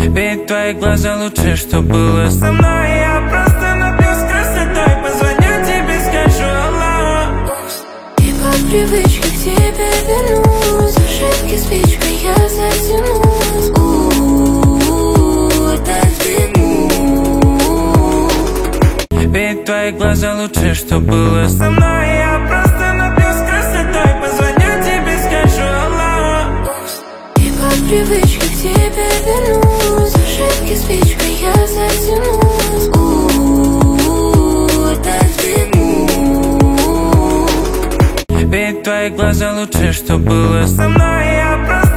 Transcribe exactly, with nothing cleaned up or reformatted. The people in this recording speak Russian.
Ведь твои глаза лучше, что было со мной. Я просто напьюсь красотой, позвоню тебе, скажу алло. И по привычке к тебе вернусь. Зажигай спичкой, я затянусь. У-у-у, отодвину. Ведь твои глаза лучше, что было со мной. Я просто напьюсь красотой, позвоню тебе, скажу алло. И по привычке к тебе вернусь. Зажигай спичкой, я затянусь. У-у-у, отодвину. Ведь твои глаза лучше, что было со мной. Я просто